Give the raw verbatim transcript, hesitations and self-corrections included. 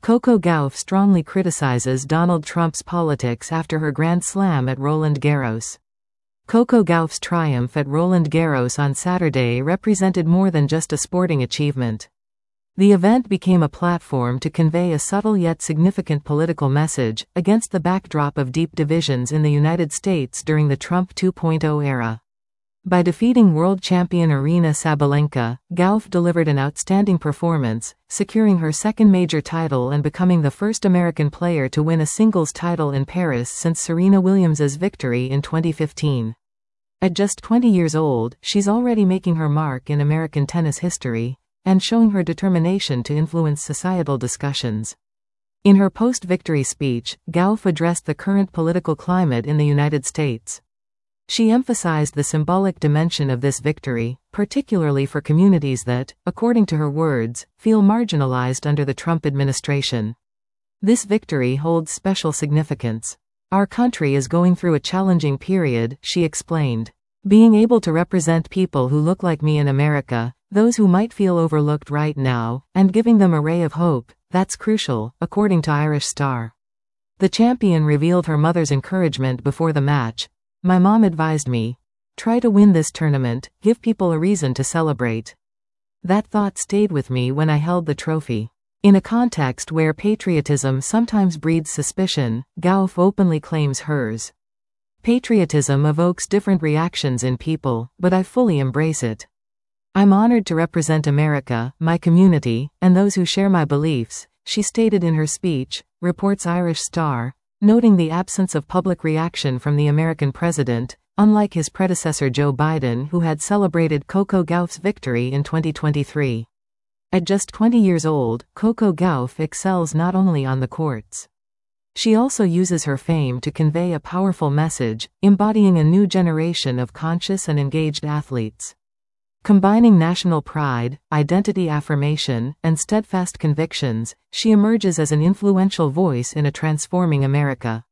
Coco Gauff strongly criticizes Donald Trump's politics after her Grand Slam at Roland Garros. Coco Gauff's triumph at Roland Garros on Saturday represented more than just a sporting achievement. The event became a platform to convey a subtle yet significant political message, against the backdrop of deep divisions in the United States during the Trump two point oh era. By defeating world champion Aryna Sabalenka, Gauff delivered an outstanding performance, securing her second major title and becoming the first American player to win a singles title in Paris since Serena Williams's victory in twenty fifteen. At just twenty years old, she's already making her mark in American tennis history, and showing her determination to influence societal discussions. In her post-victory speech, Gauff addressed the current political climate in the United States. She emphasized the symbolic dimension of this victory, particularly for communities that, according to her words, feel marginalized under the Trump administration. This victory holds special significance. Our country is going through a challenging period, she explained. Being able to represent people who look like me in America, those who might feel overlooked right now, and giving them a ray of hope, that's crucial, according to Irish Star. The champion revealed her mother's encouragement before the match. My mom advised me, try to win this tournament, give people a reason to celebrate. That thought stayed with me when I held the trophy. In a context where patriotism sometimes breeds suspicion, Gauff openly claims hers. Patriotism evokes different reactions in people, but I fully embrace it. I'm honored to represent America, my community, and those who share my beliefs, she stated in her speech, reports Irish Star, noting the absence of public reaction from the American president, unlike his predecessor Joe Biden, who had celebrated Coco Gauff's victory in twenty twenty-three. At just twenty years old, Coco Gauff excels not only on the courts. She also uses her fame to convey a powerful message, embodying a new generation of conscious and engaged athletes. Combining national pride, identity affirmation, and steadfast convictions, she emerges as an influential voice in a transforming America.